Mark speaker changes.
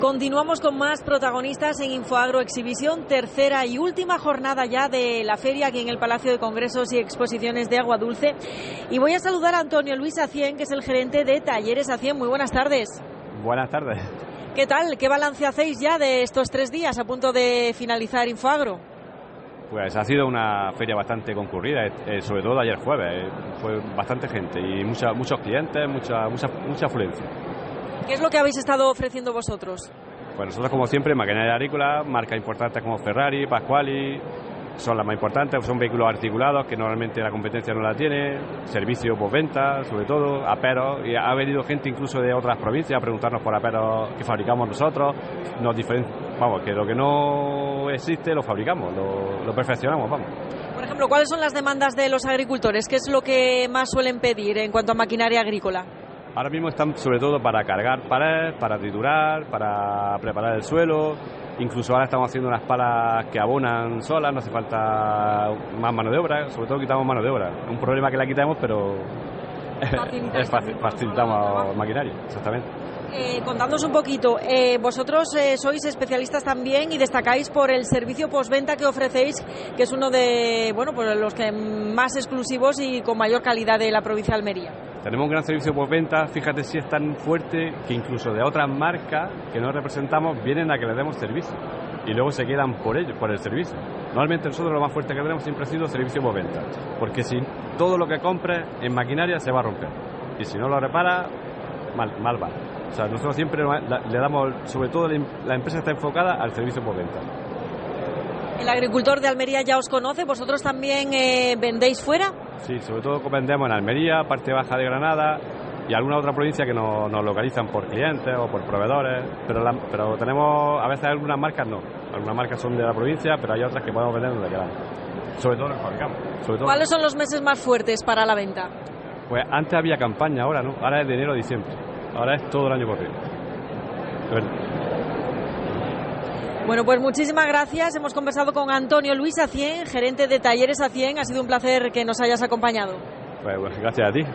Speaker 1: Continuamos con más protagonistas en Infoagro Exhibición, tercera y última jornada ya de la feria aquí en el Palacio de Congresos y Exposiciones de Agua Dulce. Y voy a saludar a Antonio Luis Acién, que es el gerente de Talleres Acién. Muy buenas tardes.
Speaker 2: Buenas tardes.
Speaker 1: ¿Qué tal? ¿Qué balance hacéis ya de estos 3 días a punto de finalizar Infoagro?
Speaker 2: Pues ha sido una feria bastante concurrida, sobre todo ayer jueves. Fue bastante gente y muchos clientes, mucha afluencia.
Speaker 1: ¿Qué es lo que habéis estado ofreciendo vosotros?
Speaker 2: Pues nosotros, como siempre, maquinaria agrícola, marcas importantes como Ferrari, Pasquali, son las más importantes, son vehículos articulados que normalmente la competencia no la tiene, servicios postventa, sobre todo, aperos, y ha venido gente incluso de otras provincias a preguntarnos por aperos que fabricamos nosotros, que lo que no existe lo fabricamos, lo perfeccionamos, vamos.
Speaker 1: Por ejemplo, ¿cuáles son las demandas de los agricultores? ¿Qué es lo que más suelen pedir en cuanto a maquinaria agrícola?
Speaker 2: Ahora mismo están sobre todo para cargar paredes, para triturar, para preparar el suelo. Incluso ahora estamos haciendo unas palas que abonan solas, no hace falta más mano de obra, sobre todo quitamos mano de obra. Es un problema que la quitamos, pero facilitamos maquinaria, exactamente.
Speaker 1: Contándonos un poquito, vosotros sois especialistas también y destacáis por el servicio postventa que ofrecéis, que es uno de pues los que más exclusivos y con mayor calidad de la provincia de Almería.
Speaker 2: Tenemos un gran servicio postventa, fíjate si es tan fuerte que incluso de otras marcas que no representamos vienen a que les demos servicio y luego se quedan por el servicio. Normalmente nosotros lo más fuerte que tenemos siempre ha sido servicio postventa, porque si todo lo que compres en maquinaria se va a romper y si no lo repara, mal va. O sea, nosotros siempre le damos, sobre todo la empresa está enfocada al servicio postventa.
Speaker 1: ¿El agricultor de Almería ya os conoce? ¿Vosotros también vendéis fuera?
Speaker 2: Sí, sobre todo vendemos en Almería, parte baja de Granada y alguna otra provincia que nos localizan por clientes o por proveedores, pero tenemos a veces algunas marcas no. Algunas marcas son de la provincia, pero hay otras que podemos vender donde queramos. Sobre todo las fabricamos.
Speaker 1: ¿Cuáles son los meses más fuertes para la venta?
Speaker 2: Pues antes había campaña, ahora no. Ahora es de enero a diciembre. Ahora es todo el año corrido.
Speaker 1: Bueno, pues muchísimas gracias. Hemos conversado con Antonio Luis Acién, gerente de Talleres Acién. Ha sido un placer que nos hayas acompañado.
Speaker 2: Pues gracias a ti.